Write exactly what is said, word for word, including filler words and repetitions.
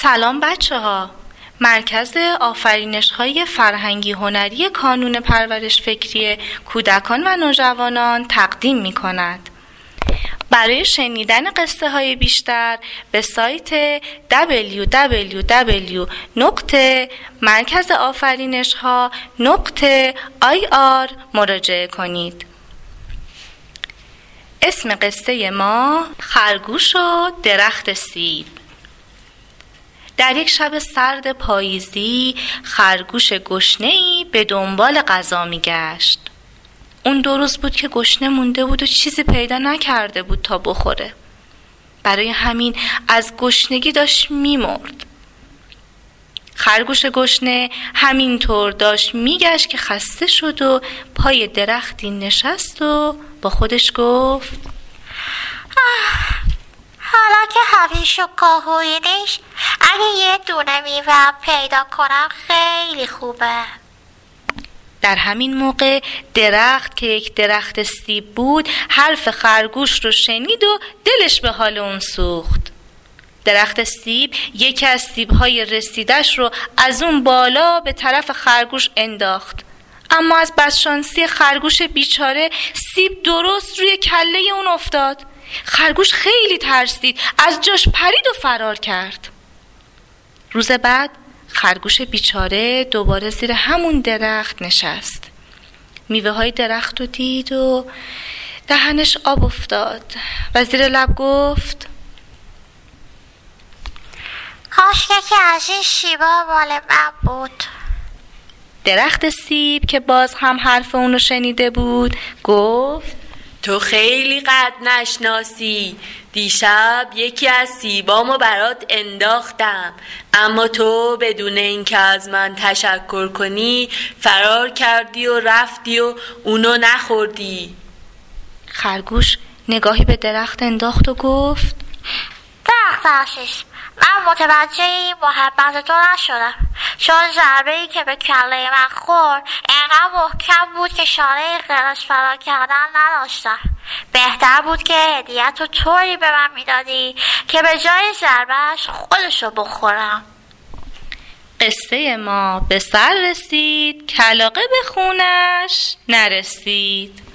سلام بچه ها. مرکز آفرینش های فرهنگی هنری کانون پرورش فکری کودکان و نوجوانان تقدیم می کند. برای شنیدن قصه های بیشتر به سایت دبلیو دبلیو دبلیو نقطه مرکز آفرینش ها نقطه آی آر مراجعه کنید. اسم قصه ما خرگوش و درخت سیب. در یک شب سرد پاییزی خرگوش گشنه‌ای به دنبال غذا می‌گشت. اون دو روز بود که گشنه مونده بود و چیزی پیدا نکرده بود تا بخوره. برای همین از گشنگی داشت می‌مرد. خرگوش گشنه همینطور داشت می‌گشت که خسته شد و پای درختی نشست و با خودش گفت: حالا که هویش و کاهوینش، اگه یه دونه میوه پیدا کنم خیلی خوبه. در همین موقع درخت که یک درخت سیب بود حرف خرگوش رو شنید و دلش به حال اون سوخت. درخت سیب یکی از سیب‌های رسیدش رو از اون بالا به طرف خرگوش انداخت، اما از بدشانسی خرگوش بیچاره سیب درست روی کله اون افتاد. خرگوش خیلی ترسید، از جاش پرید و فرار کرد. روز بعد خرگوش بیچاره دوباره زیر همون درخت نشست. میوه های درخت رو دید و دهنش آب افتاد و زیر لب گفت: کاش یکی از این شیبا مال من بود. درخت سیب که باز هم حرف اونو شنیده بود گفت: تو خیلی قد نشناسی. دیشب یکی از سیبامو برات انداختم، اما تو بدون اینکه از من تشکر کنی فرار کردی و رفتی و اونو نخوردی. خرگوش نگاهی به درخت انداخت و گفت: درخت آشیش، من متوجه این محبت تو نشدم، چون ضربه‌ای که به کله من خورد اینقدر محکم بود که شانه غیرش فرار کردن نداشتم. بهتر بود که هدیه‌ت رو طوری به من میدادی که به جای ضربهش خودشو بخورم. قصه ما به سر رسید، کلاغه به خونش نرسید.